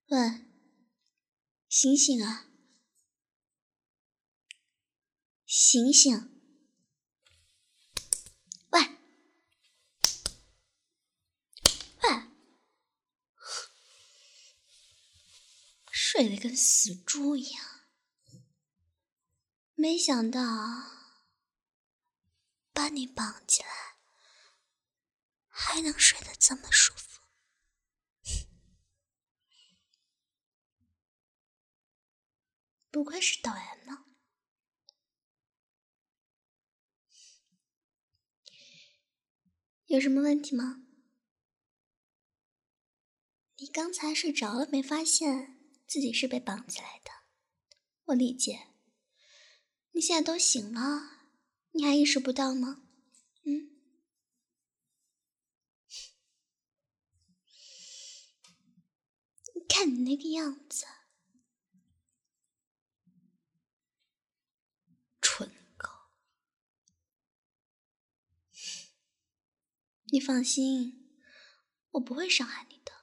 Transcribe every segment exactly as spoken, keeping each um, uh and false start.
喂，醒醒啊！醒醒！喂，喂，睡得跟死猪一样。没想到把你绑起来，还能睡得这么舒服。不愧是导员呢。有什么问题吗？你刚才睡着了，没发现自己是被绑起来的。我理解。你现在都醒了，你还意识不到吗？嗯？你看你那个样子，蠢狗。你放心，我不会伤害你的。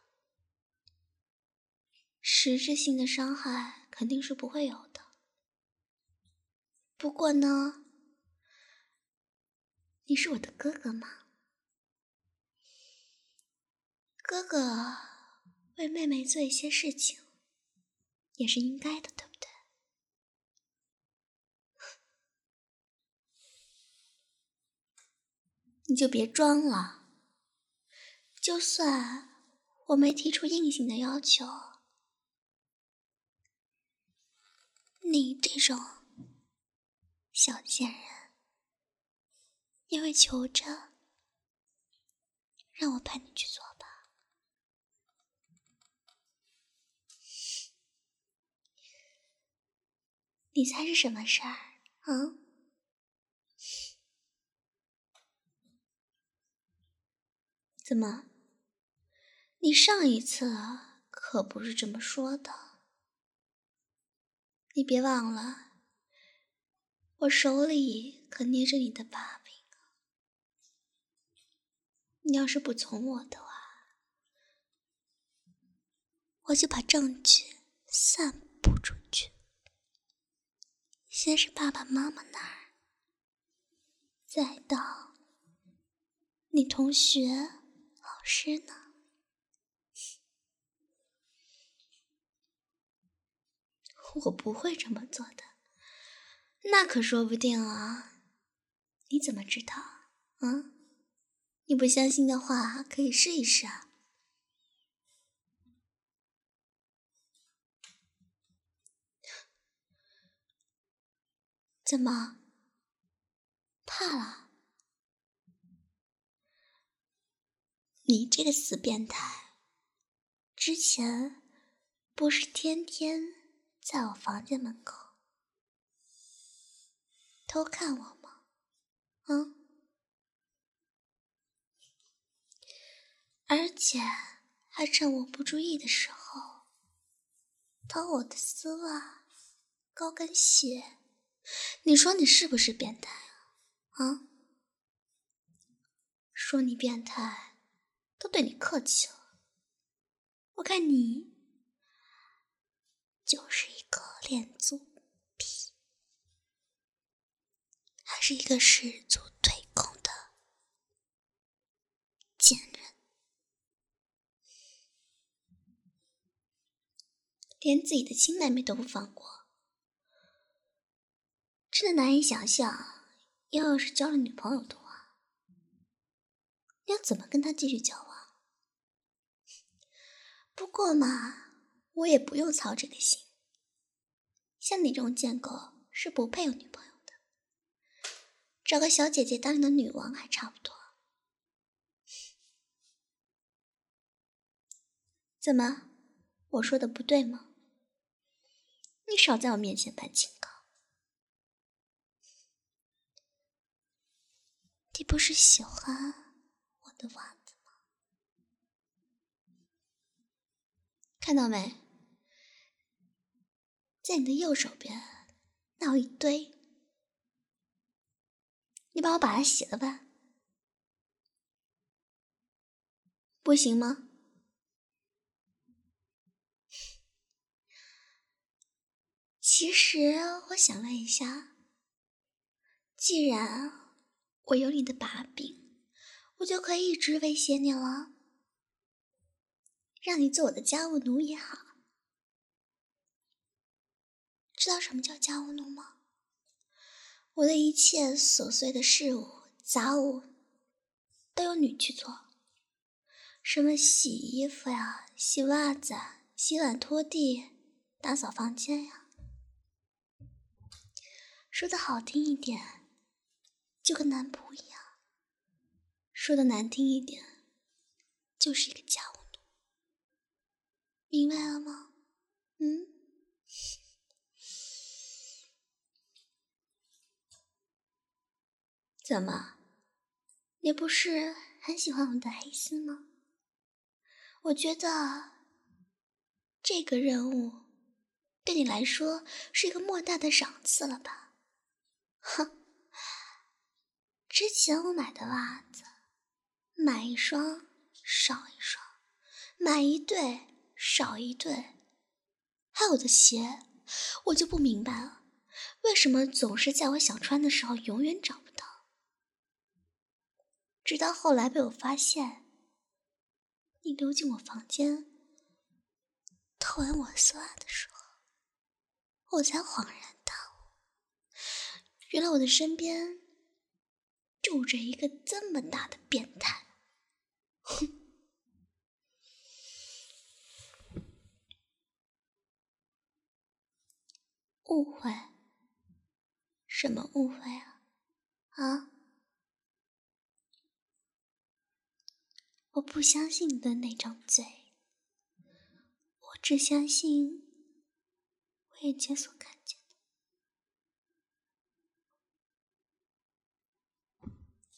实质性的伤害肯定是不会有的。不过呢，你是我的哥哥嘛，哥哥为妹妹做一些事情也是应该的，对不对？你就别装了，就算我没提出硬性的要求，你这种小贱人也会求着让我陪你去做吧。你猜是什么事儿啊？怎么？你上一次可不是这么说的。你别忘了，我手里可捏着你的把柄。你要是不从我的话，我就把证据散布出去。先是爸爸妈妈那儿，再到你同学、老师呢。我不会这么做的，那可说不定啊。你怎么知道啊？你不相信的话，可以试一试啊。怎么？怕了？你这个死变态，之前不是天天在我房间门口偷看我吗？嗯？而且还趁我不注意的时候偷我的丝袜、高跟鞋。你说你是不是变态啊？啊？说你变态都对你客气了，我看你就是一个恋足癖，还是一个十足腿控的贱人，连自己的亲妹妹都不放过。真的难以想象，要是交了女朋友的话，你要怎么跟她继续交往？不过嘛，我也不用操这个心。像你这种贱狗是不配有女朋友的，找个小姐姐当你的女王还差不多。怎么，我说的不对吗？你少在我面前扮清高。你不是喜欢我的袜子吗？看到没？在你的右手边那有一堆，你帮我把它洗了吧。不行吗？ 其实我想了一下，既然我有你的把柄，我就可以一直威胁你了，让你做我的家务奴也好。知道什么叫家务奴吗？我的一切琐碎的事物、杂物都由你去做，什么洗衣服呀、洗袜子、洗碗、拖地、打扫房间呀。说的好听一点，就跟男仆一样；说的难听一点，就是一个家务奴。明白了吗？嗯？怎么？你不是很喜欢我的黑丝吗？我觉得这个任务对你来说是一个莫大的赏赐了吧？哼，之前我买的袜子，买一双少一双，买一对少一对，还有我的鞋，我就不明白了，为什么总是在我想穿的时候永远找不到？直到后来被我发现，你溜进我房间偷闻我丝袜的时候，我才恍然大悟，原来我的身边住着一个这么大的变态。哼！误会？什么误会啊？啊？我不相信你的那张嘴，我只相信我眼前所看见的。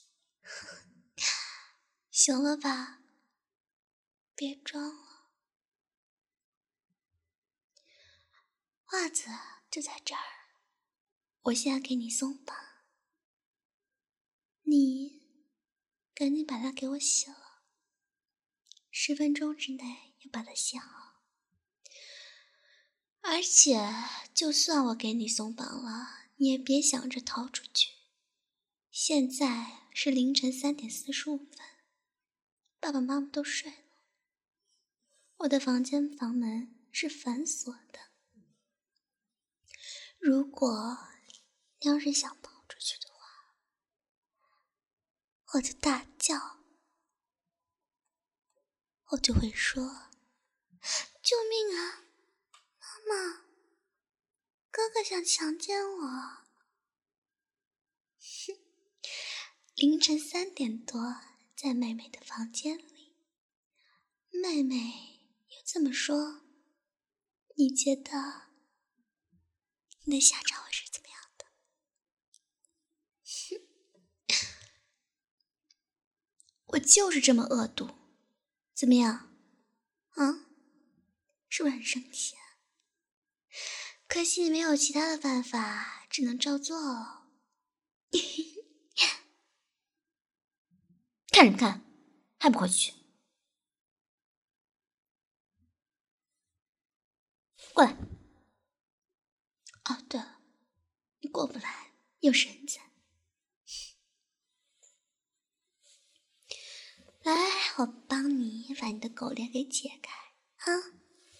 行了吧，别装了，袜子就在这儿，我现在给你松绑，你赶紧把它给我洗了，十分钟之内要把它洗好。而且，就算我给你松绑了，你也别想着逃出去。现在是凌晨三点四十五分，爸爸妈妈都睡了，我的房间房门是反锁的。如果你要是想跑出去的话，我就大叫，我就会说：“救命啊，妈妈！哥哥想强奸我。”凌晨三点多，在妹妹的房间里，妹妹又这么说，你觉得你的下场会是怎么样的？我就是这么恶毒，怎么样？啊，是不是很生气啊？可惜你没有其他的办法，只能照做了。看什么看？还不快去！过来！哦，对了，你过不来，有绳子。来，我帮你把你的狗链给解开啊！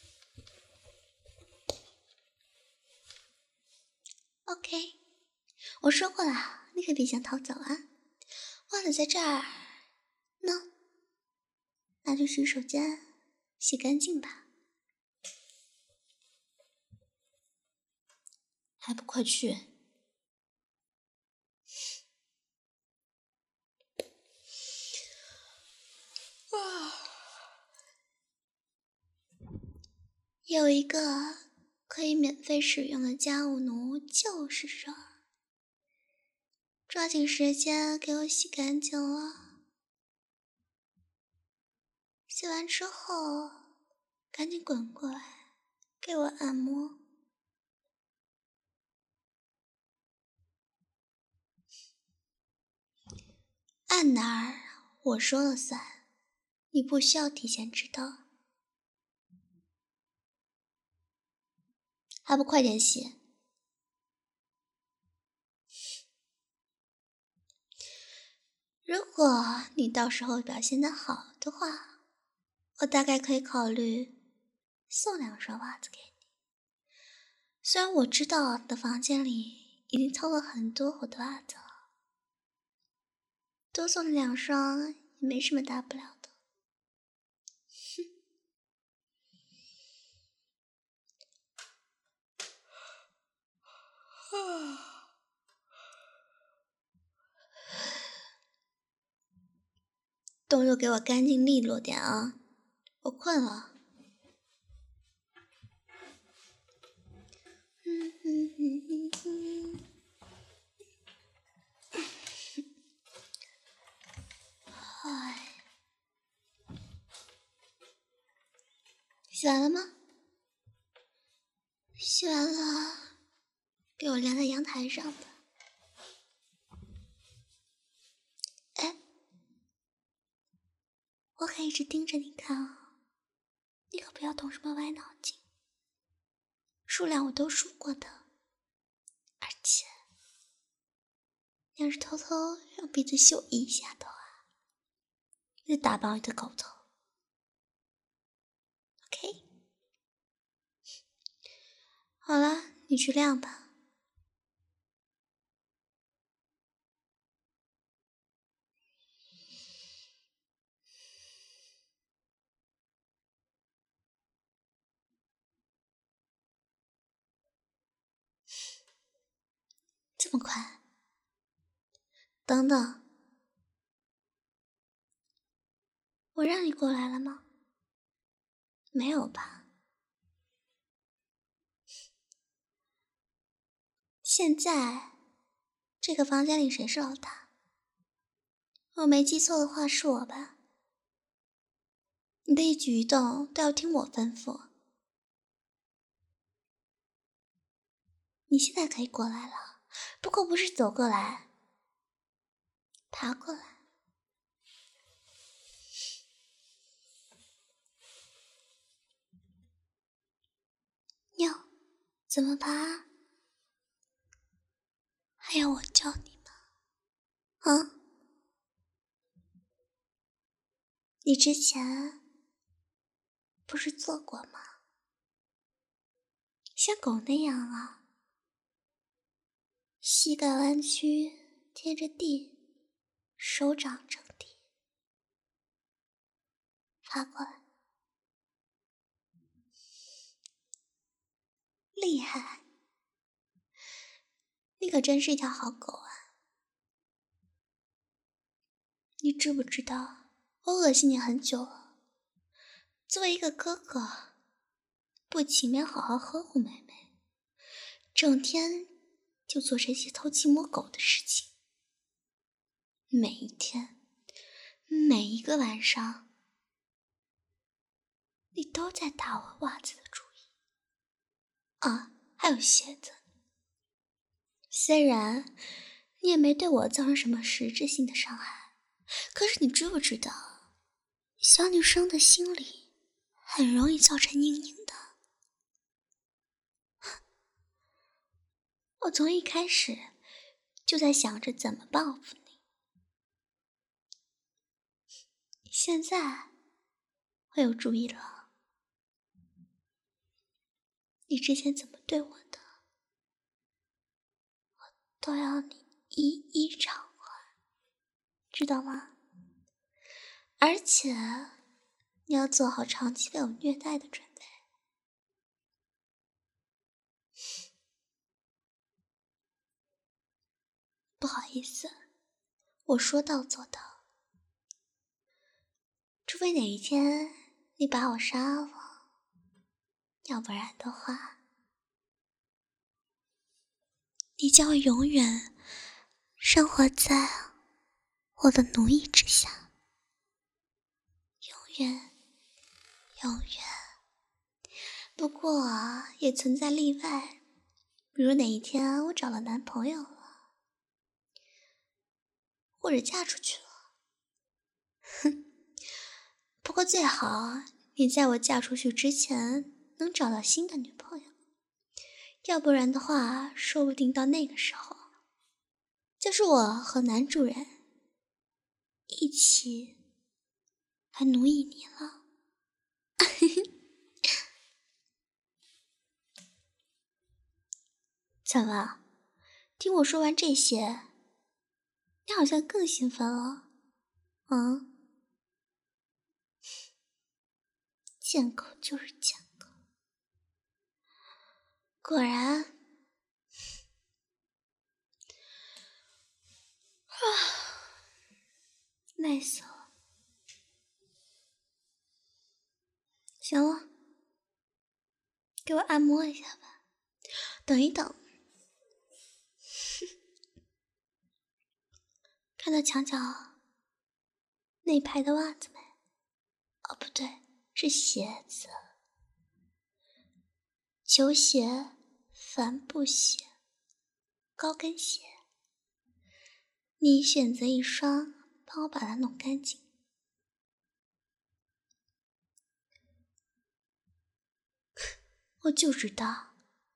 OK， 我说过了，你可别想逃走啊！袜子在这儿呢，拿去洗手间洗干净吧。还不快去！有一个可以免费使用的家务奴就是这儿，抓紧时间给我洗干净了。洗完之后，赶紧滚过来给我按摩。按哪儿我说了算，你不需要提前知道。还不快点洗！ 如果你到时候表现得好的话，我大概可以考虑送两双袜子给你。虽然我知道你的房间里已经套了很多我的袜子了，多送你两双也没什么大不了的。动作给我干净利落点啊，我困了。嗯哼哼哼哼。哎，洗完了吗？洗完了，给我晾在阳台上吧。哎，我可以一直盯着你看啊，你可不要动什么歪脑筋。数量我都数过的，而且你要是偷偷用鼻子嗅一下的话，就打爆你的狗头。OK， 好了，你去晾吧。这么快？等等，我让你过来了吗？没有吧？现在这个房间里谁是老大？我没记错的话是我吧？你的一举一动都要听我吩咐。你现在可以过来了，不过不是走过来，爬过来。哟，怎么爬？还要我教你吗？啊？你之前不是做过吗？像狗那样啊，膝盖弯曲贴着地，手掌着地，爬过来。厉害，你可真是一条好狗啊！你知不知道我恶心你很久了？作为一个哥哥，不勤勉好好呵护妹妹，整天就做这些偷鸡摸狗的事情。每一天，每一个晚上，你都在打我袜子的主意啊，还有鞋子。虽然你也没对我造成什么实质性的伤害，可是你知不知道，小女生的心里很容易造成阴影的。我从一开始就在想着怎么报复你，现在我有主意了。你之前怎么对我的，我都要你一一偿还，知道吗？而且你要做好长期被我虐待的准备。不好意思，我说到做到，除非哪一天你把我杀了，要不然的话，你将会永远生活在我的奴役之下，永远，永远。不过啊，也存在例外，比如哪一天我找了男朋友了，或者嫁出去了。哼，不过最好你在我嫁出去之前能找到新的女朋友，要不然的话，说不定到那个时候，就是我和男主人一起来奴役你了。怎么？听我说完这些，你好像更兴奋了。嗯，贱狗就是贱狗，果然。啊，累死了。行了，给我按摩一下吧。等一等。看到墙角那排的袜子没？哦，不对，是鞋子。球鞋、帆布鞋、高跟鞋。你选择一双，帮我把它弄干净。我就知道，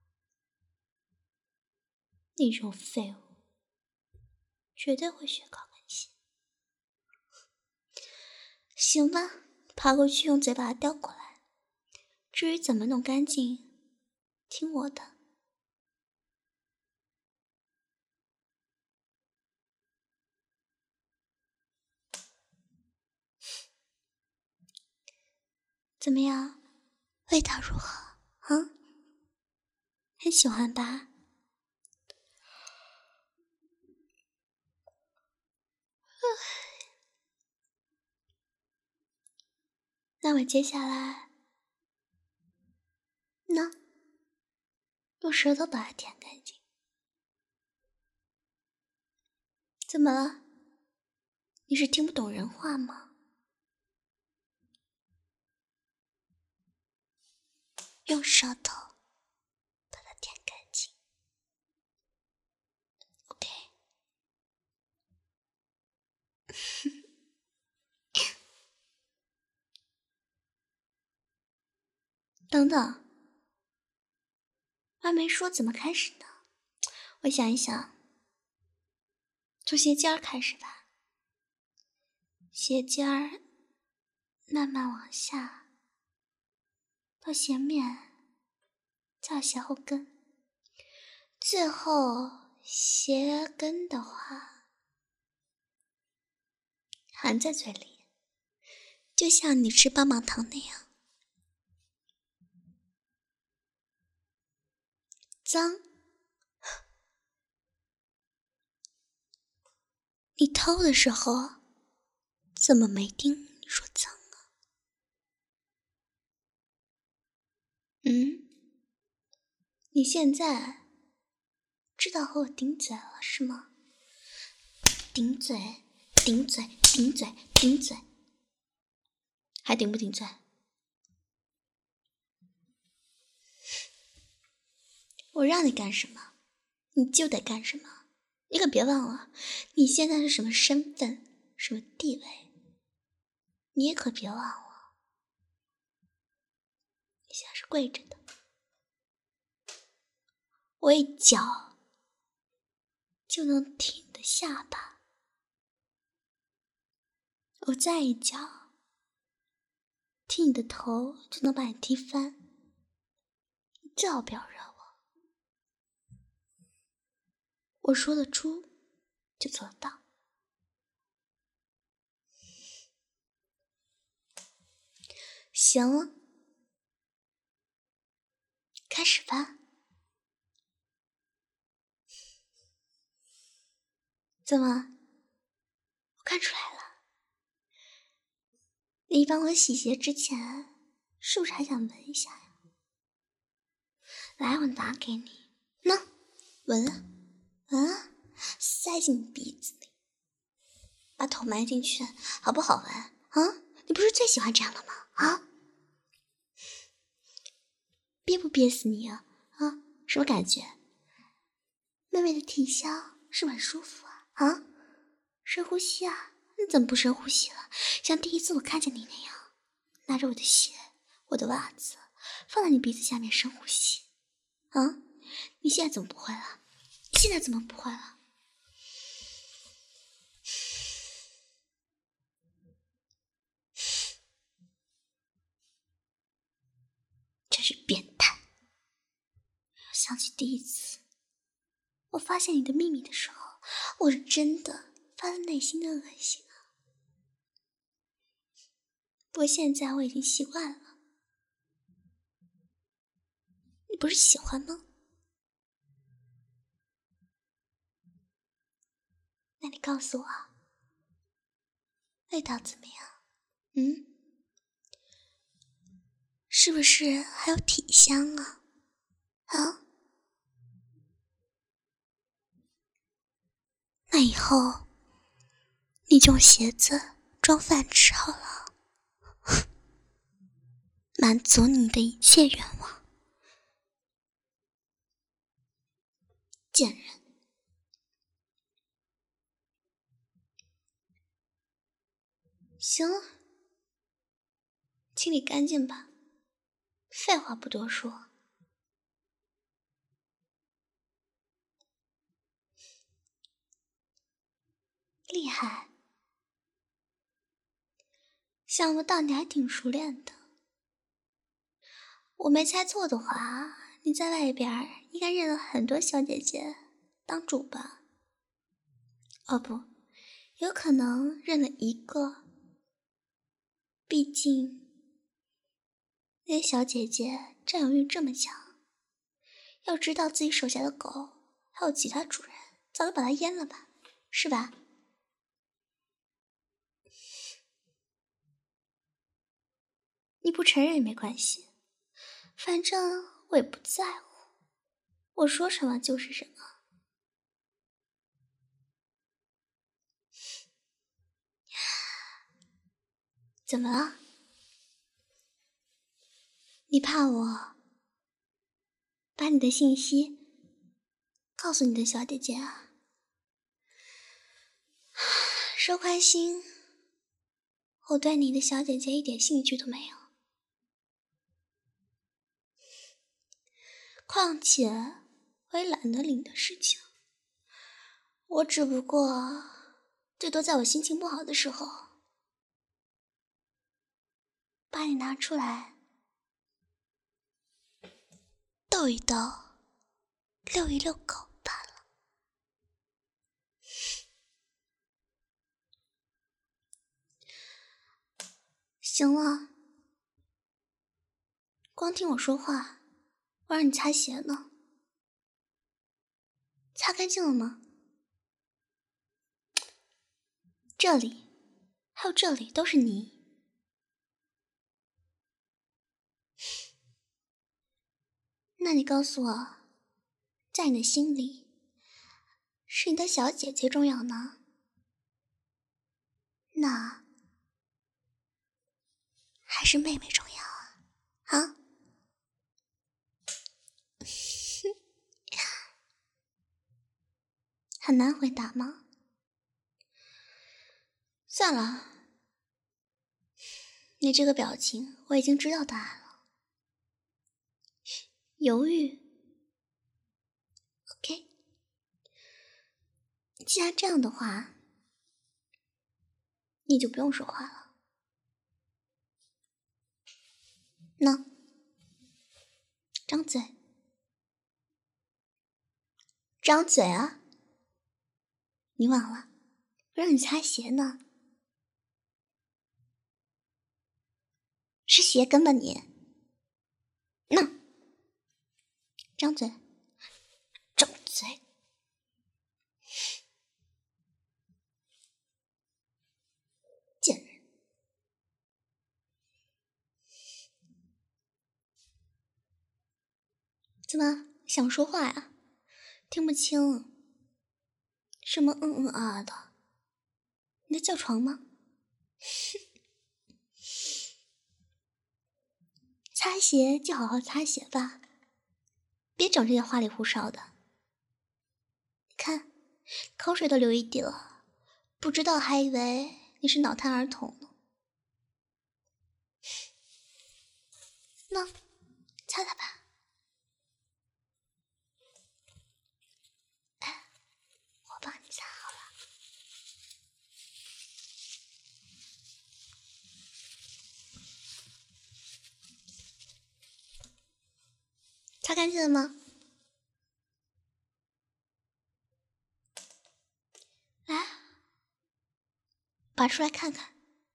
你这种废物，绝对会选高跟鞋。行吧，爬过去用嘴把它叼过来。至于怎么弄干净，听我的。怎么样，味道如何？啊，很喜欢吧？那我接下来，那用舌头把它舔干净。怎么了？你是听不懂人话吗？用舌头把它舔干净。OK。等等，我还没说怎么开始呢。我想一想，从鞋尖儿开始吧。鞋尖儿慢慢往下，到鞋面，再到鞋后跟，最后鞋跟的话含在嘴里，就像你吃棒棒糖那样。脏？你偷的时候怎么没听你说脏啊？嗯？你现在知道和我顶嘴了是吗？顶嘴，顶嘴，顶嘴，顶嘴，还顶不顶嘴？我让你干什么，你就得干什么。你可别忘了，你现在是什么身份，什么地位。你也可别忘了，你现在是跪着的。我一脚就能踢你的下巴，我再一脚踢你的头就能把你踢翻。你最好不要惹我，我说得出就做得到。行了，开始吧。怎么？我看出来了，你帮我洗鞋之前，是不是还想闻一下呀？来，我拿给你，那闻啊，闻啊，塞进你鼻子里，把头埋进去，好不好闻啊？你不是最喜欢这样了吗？啊？憋不憋死你啊？啊？什么感觉？妹妹的体香是不是很舒服啊？啊？深呼吸啊！你怎么不深呼吸了？像第一次我看见你那样，拿着我的鞋、我的袜子，放在你鼻子下面深呼吸。啊？你现在怎么不会了？现在怎么不会了？ 真是变态。想起第一次我发现你的秘密的时候，我是真的发自内心的恶心啊。不过现在我已经习惯了。你不是喜欢吗？那你告诉我，味道怎么样？嗯？是不是还有体香啊？啊？那以后你就用鞋子装饭吃好了，满足你的一切愿望。贱人！行了，清理干净吧。废话不多说。厉害，想不到你还挺熟练的。我没猜错的话，你在外边应该认了很多小姐姐当主吧？哦不，有可能认了一个。毕竟那些小姐姐占有欲这么强，要知道自己手下的狗还有其他主人，早就把它阉了吧，是吧？你不承认也没关系，反正我也不在乎，我说什么就是什么。怎么了？你怕我把你的信息告诉你的小姐姐啊？说宽心，我对你的小姐姐一点兴趣都没有。况且我也懒得理你的事情，我只不过最多在我心情不好的时候把你拿出来逗一逗，遛一遛狗罢了。行了，光听我说话，我让你擦鞋呢，擦干净了吗？这里还有这里都是泥。那你告诉我，在你的心里，是你的小姐姐重要呢？那还是妹妹重要啊？啊？很难回答吗？算了，你这个表情我已经知道答案了。犹豫 OK， 既然这样的话，你就不用说话了。那张嘴，张嘴啊！你忘了，我让你擦鞋呢。是鞋跟吧你？那张嘴，张嘴。贱人！怎么想说话呀？听不清。什么嗯嗯啊啊的？你在叫床吗？擦鞋就好好擦鞋吧，别整这些花里胡哨的。你看，口水都流一地了，不知道还以为你是脑瘫儿童呢。那擦擦吧。哎，我帮你擦好了。 擦干净了吗？来，拔出来看看。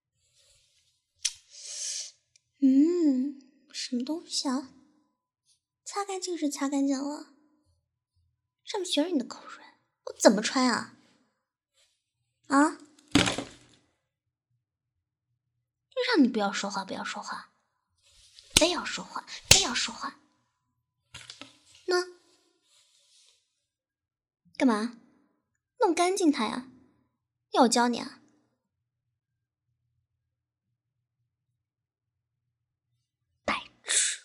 嗯，什么东西啊？擦干净是擦干净了，上面全是你的口水，我怎么穿啊？啊？就让你不要说话，不要说话，非要说话，非要说话。那干嘛？弄干净它呀？要我教你啊？白痴！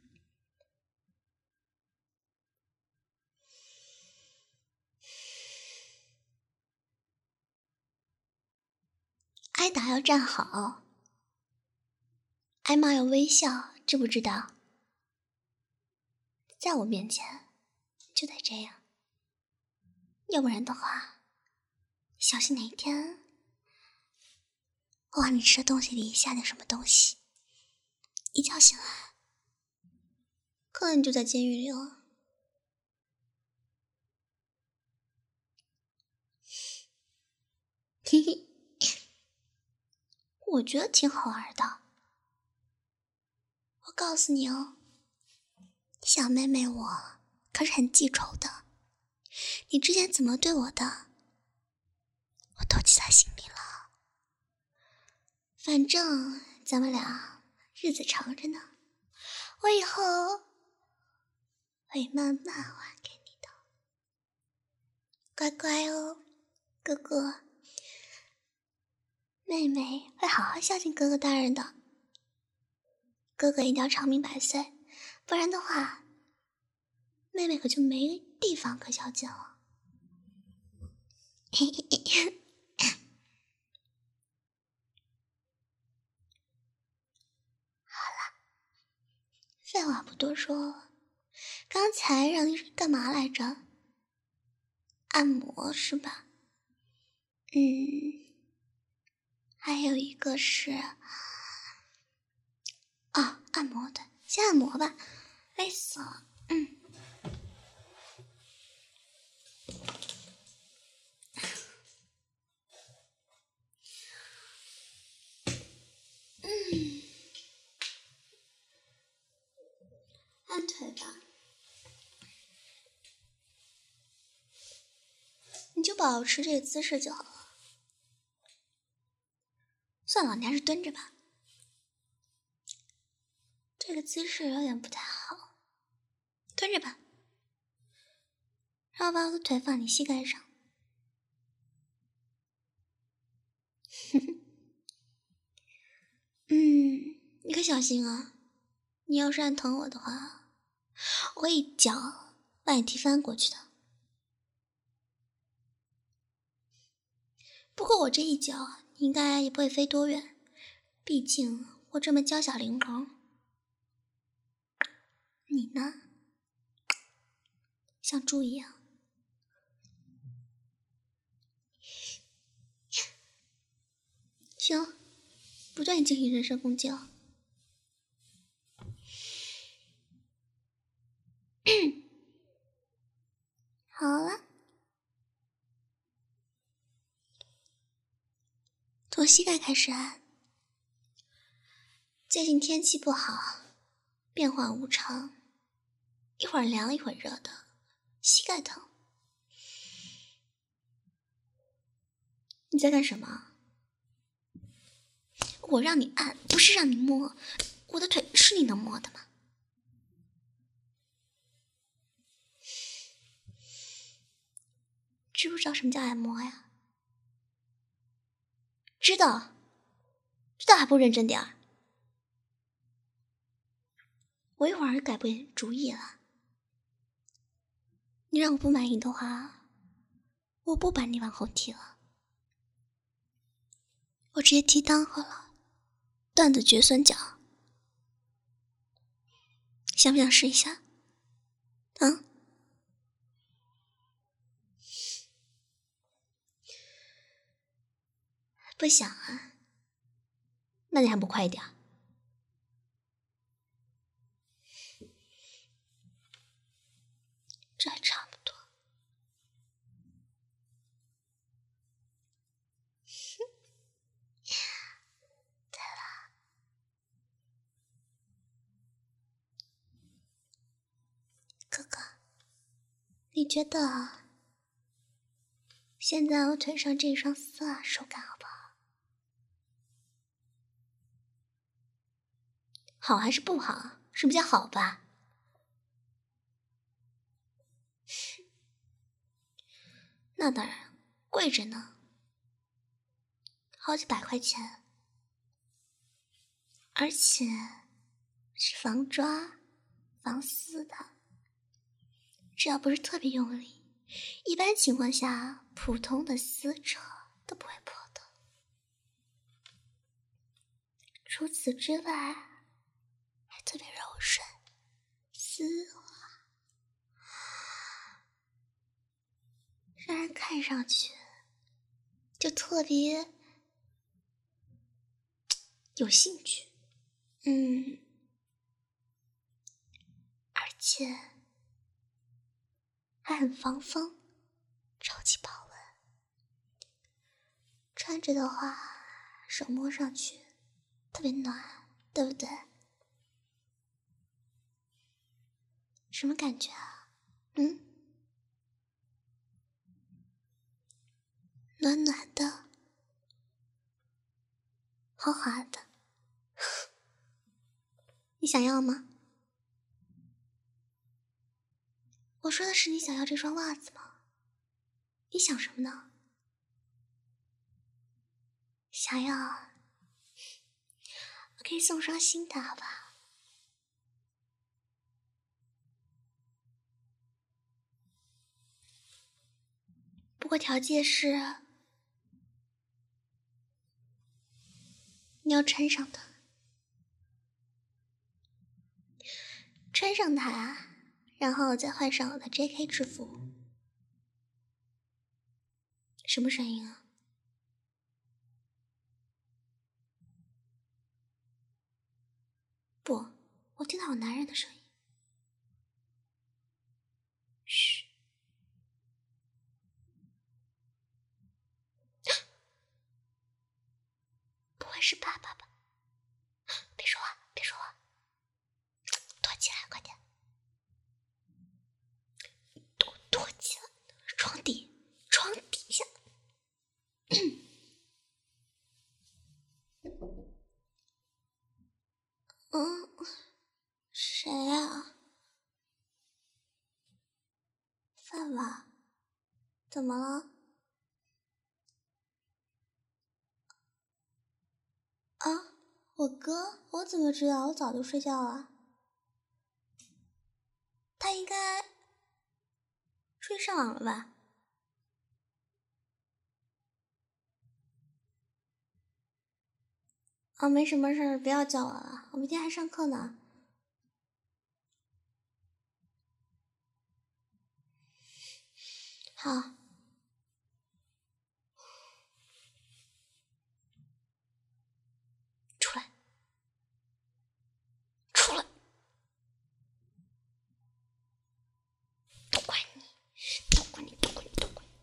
挨打要站好，挨骂要微笑，知不知道？在我面前就得这样，要不然的话，小心哪一天我往你吃的东西里下点什么东西，一觉醒来，可能你就在监狱里了。嘿嘿，我觉得挺好玩的。我告诉你哦，小妹妹我可是很记仇的，你之前怎么对我的，我都记在心里了。反正咱们俩日子长着呢，我以后会慢慢还给你的，乖乖哦，哥哥。妹妹会好好孝敬哥哥大人的，哥哥一定要长命百岁，不然的话，妹妹可就没地方可孝敬了。嘿嘿嘿，好了，废话不多说，刚才让你干嘛来着？按摩是吧？嗯，还有一个是，啊，按摩的，先按摩吧，累死了。嗯。嗯，按腿吧，你就保持这个姿势就好了。算了，你还是蹲着吧，这个姿势有点不太好，蹲着吧。然后把我的腿放你膝盖上。嗯，你可小心啊！你要是按疼我的话，我会一脚把你踢翻过去的。不过我这一脚你应该也不会飞多远，毕竟我这么娇小玲珑。你呢？像猪一样。行，不对你进行人身攻击了。好了，从膝盖开始按。最近天气不好，变化无常，一会儿凉一会儿热的，膝盖疼。你在干什么？我让你按，不是让你摸，我的腿是你能摸的吗？知不知道什么叫按摩呀？知道，知道还不认真点儿。我一会儿改不主意了。你让我不满意的话，我不把你往后踢了，我直接踢裆好了，断的绝孙脚。想不想试一下？啊？不想啊？那你还不快一点？ 这还差不多。对了，哥哥，你觉得现在我腿上这双丝袜手感好不好？好还是不好？什么叫好吧？那当然，贵着呢，好几百块钱，而且是防抓、防撕的，只要不是特别用力，一般情况下，普通的撕扯都不会破的。除此之外，还特别柔顺、丝滑，让人看上去就特别有兴趣。嗯，而且还很防风，超级保温。穿着的话，手摸上去特别暖，对不对？什么感觉啊？嗯，暖暖的，滑滑的。你想要吗？我说的是你想要这双袜子吗？你想什么呢？想要，我可以送双新的，好吧？不过条件是你要穿上它，穿上它，然后再换上我的 J K 制服。什么声音啊？不，我听到有男人的声音。嘘，不会是爸爸吧？别说话，别说话，躲起来，快点，躲躲起来，床底，床底下。嗯，谁啊？饭碗，怎么了？啊，我哥，我怎么知道？我早就睡觉了。他应该出去上网了吧？啊，没什么事儿，不要叫我了，我明天还上课呢。好。出来，出来！都怪你，都怪你，都怪你，都怪你！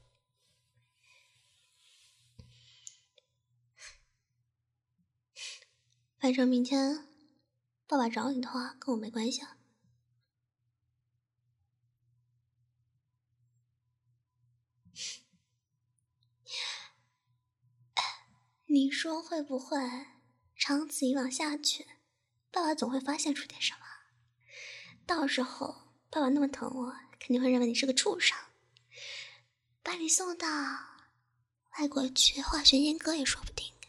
反正明天爸爸找你的话，跟我没关系啊。你说会不会长此以往下去，爸爸总会发现出点什么？到时候爸爸那么疼我，肯定会认为你是个畜生，把你送到外国去化学阉割也说不定。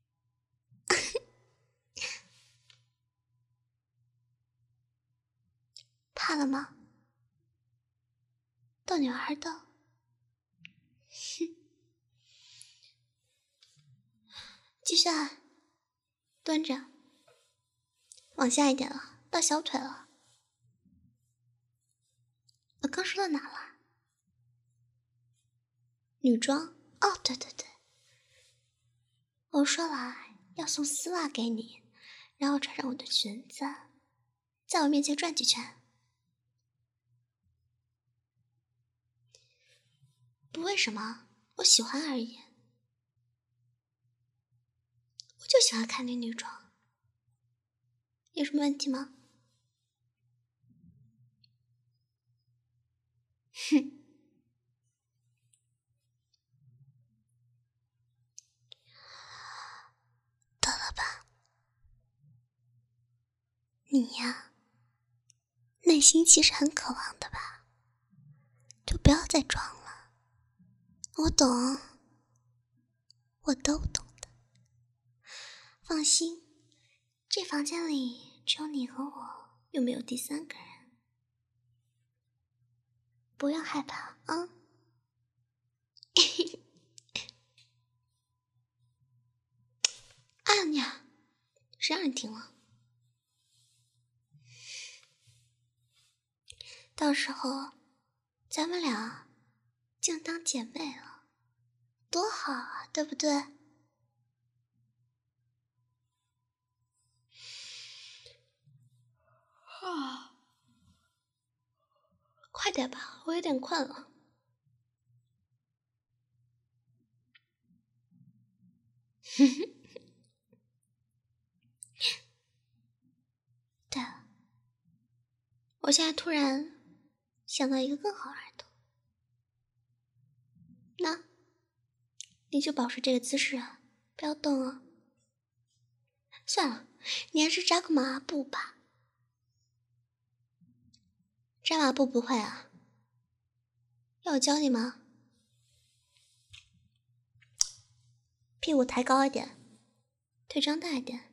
怕了吗？逗女儿的。哼，继续啊，蹲着，往下一点了，到小腿了。我刚说到哪了？女装？哦，对对对，我说了要送丝袜给你，然后穿上我的裙子，在我面前转几圈。 不为什么，我喜欢而已。我就喜欢看你女装，有什么问题吗？哼。得了吧，你呀，内心其实很渴望的吧，就不要再装了。我懂，我都懂的。放心，这房间里只有你和我，又没有第三个人，不要害怕啊。哎呀你啊，谁让你停了？到时候咱们俩就当姐妹了，多好啊，对不对？啊，快点吧，我有点困了。对了，我现在突然想到一个更好玩的，那你就保持这个姿势啊，不要动哦。算了，你还是扎个马步吧。扎马步不会啊？要我教你吗？屁股抬高一点，腿张大一点。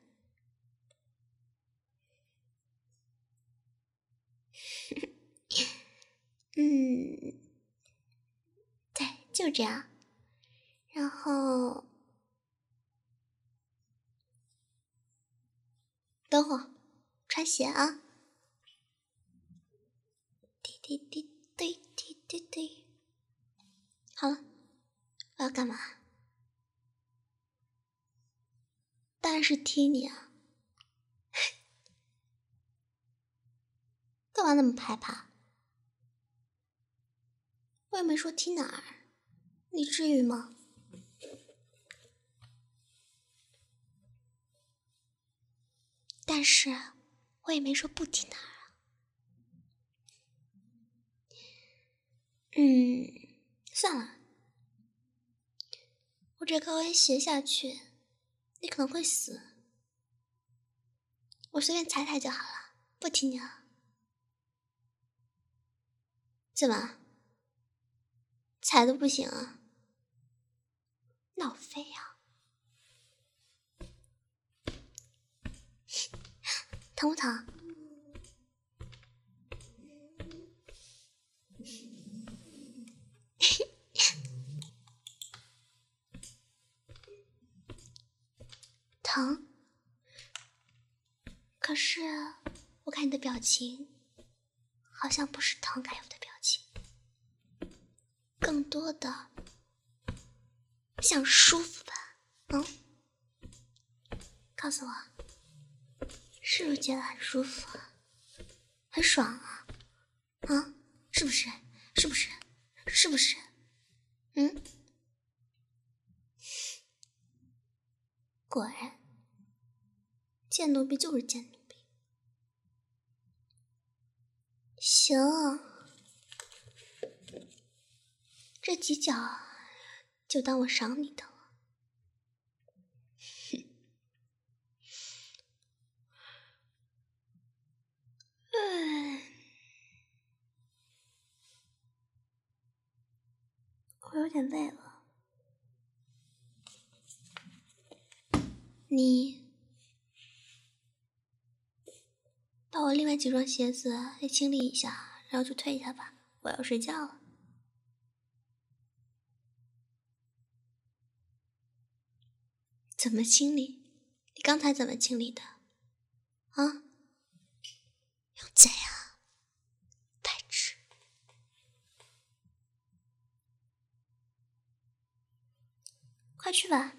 嗯，对，就这样。然后等会儿穿鞋啊。滴滴滴滴滴滴滴。好了，我要干嘛？当然是踢你啊！干嘛那么害怕？我也没说踢哪儿，你至于吗？但是我也没说不踢哪儿啊。嗯，算了，我这高跟鞋下去，你可能会死。我随便踩踩就好了，不踢你了。怎么？踩都不行啊？那我非要。疼不疼？疼。可是我看你的表情，好像不是疼该有的表情，更多的像舒服吧？嗯，告诉我，是不是觉得很舒服啊？很爽啊？啊，是不是？是不是？是不是？嗯，果然，贱奴婢就是贱奴婢。行，这几脚就当我赏你的了。嗯，我有点累了。你把我另外几双鞋子也清理一下，然后就退下吧，我要睡觉了。怎么清理？你刚才怎么清理的？啊？用嘴啊？白痴！快去吧。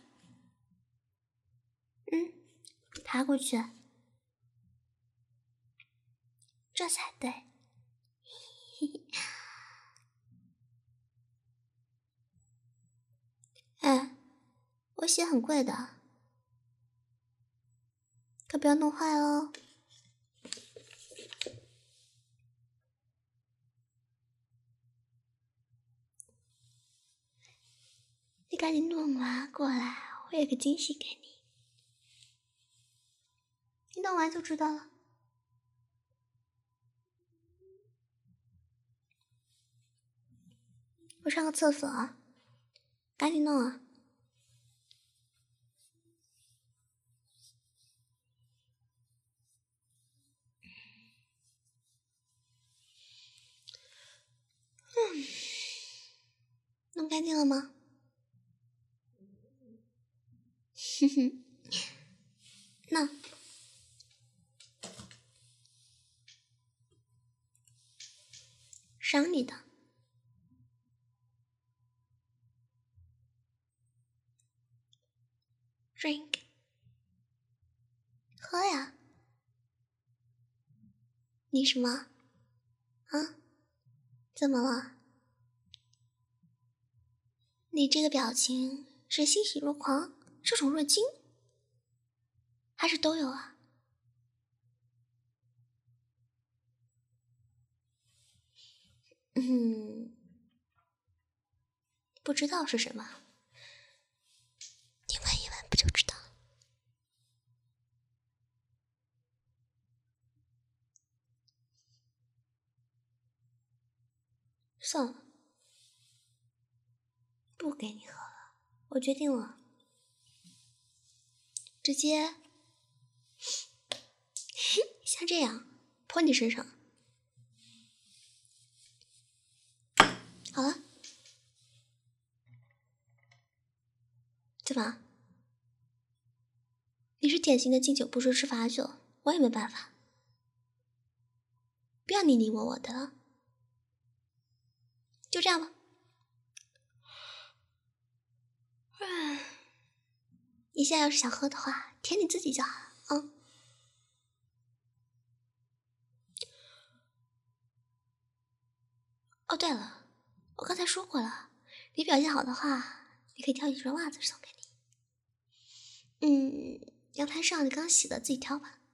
嗯，爬过去，这才对。 我鞋很贵的，可不要弄坏哦。你赶紧弄完过来，我有个惊喜给你。你弄完就知道了。我上个厕所啊，赶紧弄啊。嗯，弄干净了吗？哼哼，那赏你的。Drink， 喝呀。你什么？啊？怎么了？你这个表情是欣喜若狂、受宠若惊，还是都有啊？嗯，不知道是什么，你闻一闻不就知道了？算了，不给你喝了，我决定了，直接像这样泼你身上。好了，怎么？你是典型的敬酒不吃吃罚酒，我也没办法，不要你你我我的了，就这样吧。你现在要是想喝的话，舔你自己就好了啊。嗯。哦，对了，我刚才说过了，你表现好的话，你可以挑几双袜子送给你。嗯，阳台上你刚洗的，自己挑吧。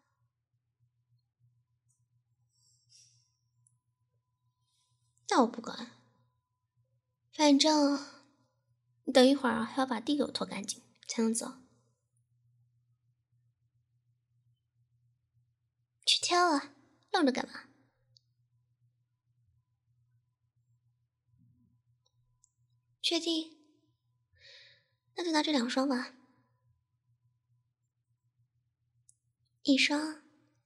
那我不管，反正你等一会儿还要把地给我拖干净才能走。去挑啊，愣着干嘛？确定？那就拿这两双吧，一双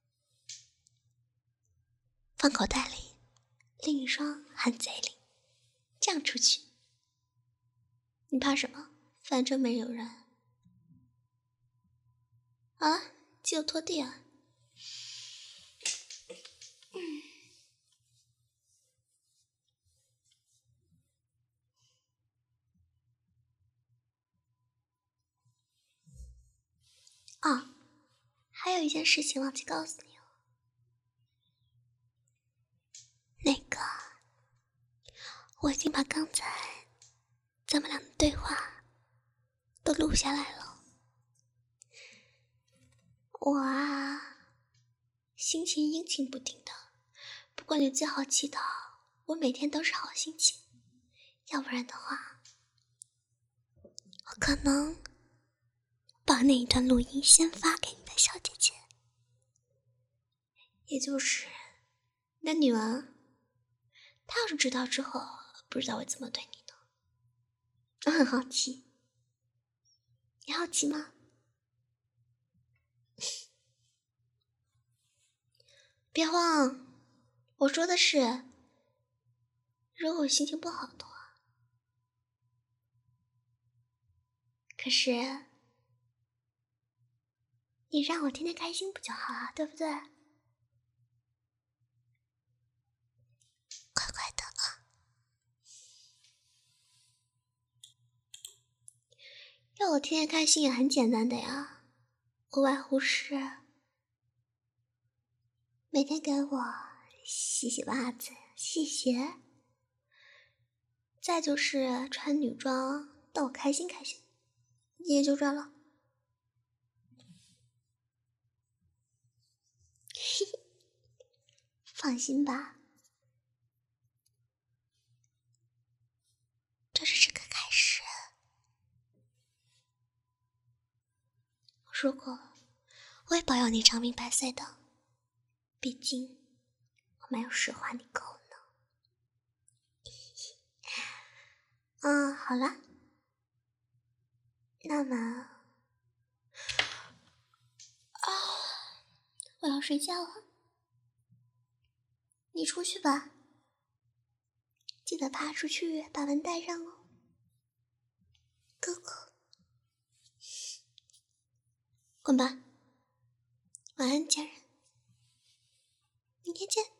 放口袋里，另一双含嘴里，这样出去。你怕什么？反正没有人。好了，记得拖地啊。嗯。哦，还有一件事情忘记告诉你了，那个，我已经把刚才咱们俩的对话都录下来了。我啊，心情阴晴不定的，不过你最好祈祷我每天都是好心情，要不然的话，我可能把那一段录音先发给你的小姐姐，也就是你的女儿。她要是知道之后，不知道会怎么对你呢？我很好奇，你好奇吗？别慌，我说的是，如果我心情不好的话。可是，你让我天天开心不就好了，对不对？乖乖的啊。要我天天开心也很简单的呀，无外乎是每天给我洗洗袜子、洗鞋，再就是穿女装逗我开心开心， 也就这了。嘿嘿，放心吧，这只是个开始。如果我会保佑你长命百岁的，毕竟我没有使唤你够呢。嗯，好了，那么啊，我要睡觉了，你出去吧，记得爬出去把蚊带上哦，哥哥。滚吧，晚安，家人，明天见。